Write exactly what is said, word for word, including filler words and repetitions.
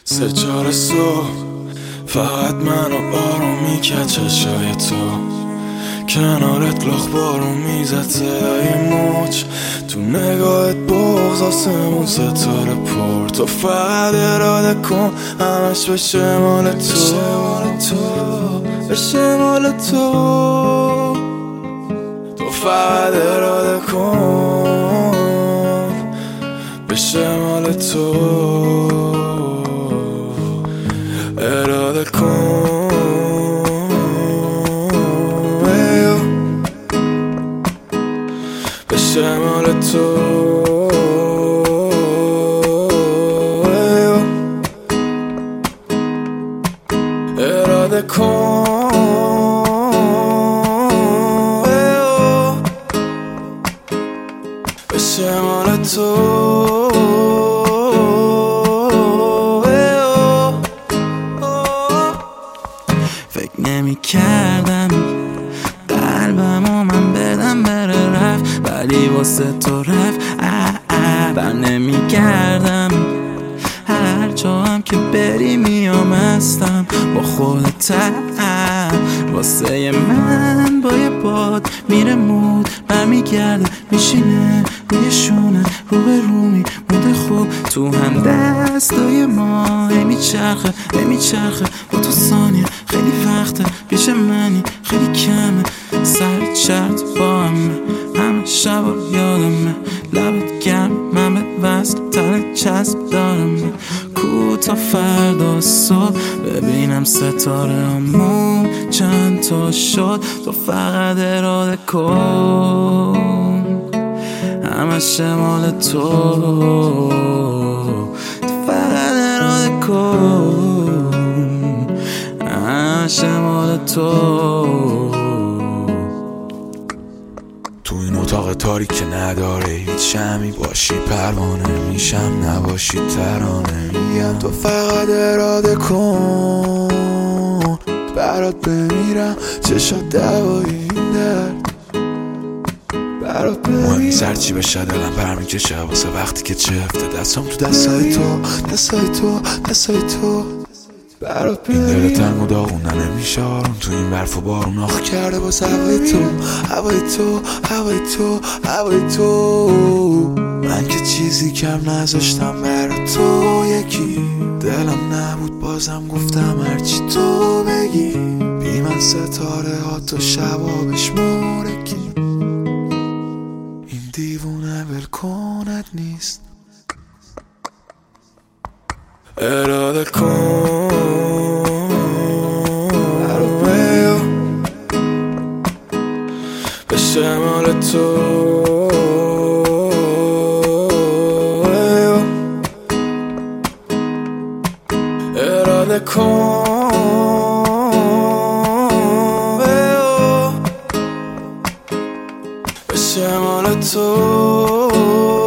سه چهار صبح فقط منو آروم میکرد چشای تو کنارت لاخ بارون میزد صدای موج تو نگاهت بغض آسمون ستاره پر تو فقط اراده کن همش بشه مال تو بشه مال تو تو فقط اراده کن بشه مال تو اراده کن بشه مال تو اراده کن بشه مال تو فکر نمی کردم قلبمو من بدم بره رفت ولی واسه تو رفت بر نمی کردم هر جا هم که بری میام هستم با خودت واسه من با یه باد میره مود برمیگرده میشینه روی شونه رو به رومی مود خوب تو هم دستای ما میچرخه میچرخه با تو ثانیه خیلی وقته پیش منی خیلی کمه سر چرت با همه همه شب و یادمه لبت گرم من به وصل تر چسب دارم کو تا فردا صبح ببینم ستاره همون چند تا شد تو فقط اراده کن همش مال تو تو فقط اراده کن همش مال تو تو این اتاق تاریک که نداره هیچ شمی باشی پروانه میشم نباشی ترانه میگم تو فقط اراده کن برات بمیرم چشات دوایی این درد برات بمیرم سرچی بشه دلم برمیکشه واسه وقتی که چفته دستم تو دستای تو دستای تو دستای تو برات این دل تنگ و داغونه نمیشه آروم تو این برف و بارون آخ کرده باز هوای تو هوای تو هوای تو هوای تو من که چیزی کم نذاشتم برای تو یکی دلم نبود بازم گفتم هرچی تو بگی بی من ستاره ها تو شبابش مورکی این دیوونه ولکنت نیست اراده کن بشه مال تو اراده کن بشه مال تو